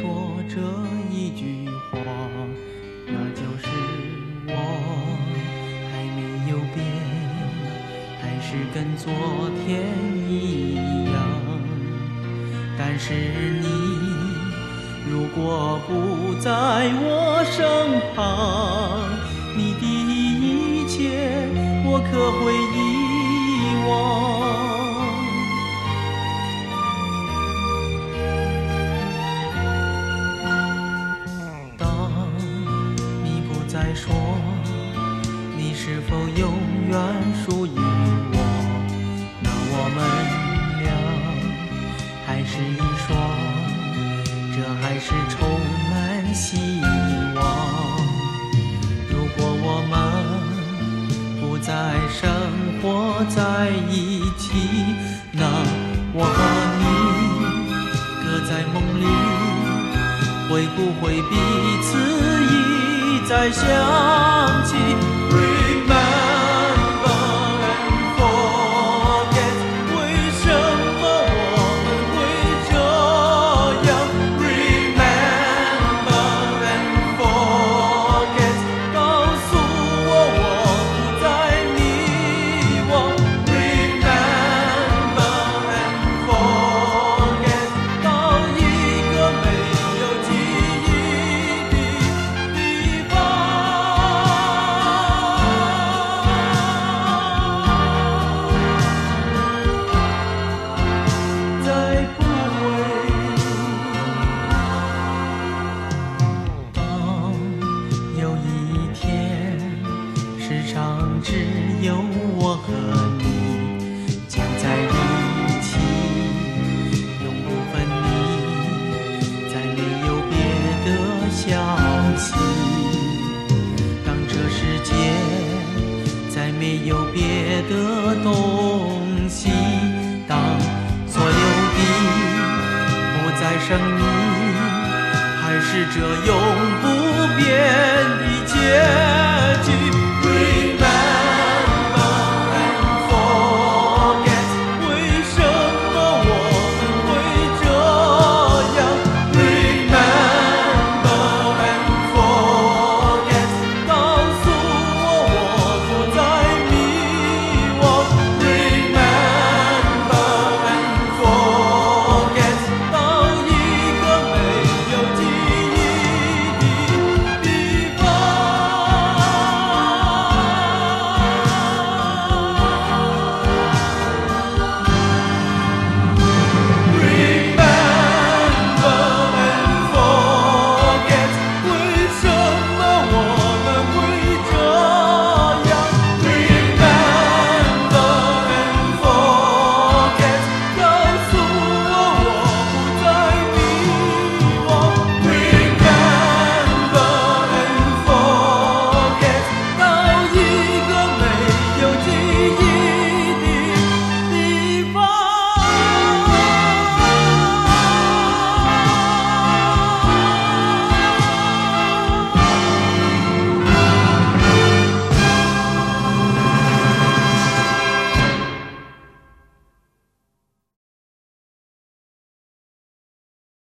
说这一句话，那就是我还没有变，还是跟昨天一样。但是你如果不在我身旁，你的一切我可会遗忘。再说你是否永远属于我，那我们俩还是一双，这还是充满希望。如果我们不再生活在一起，那我和你各在梦里，会不会彼此再想起 Remember and forget， 为什么我们会这样 Remember and forget， 告诉我不再迷惘 Remember and forget， 到一个没有记忆的地方。只有我和你将在一起，永不分离，再没有别的消息。当这世界再没有别的东西，当所有的不再生命，还是这永不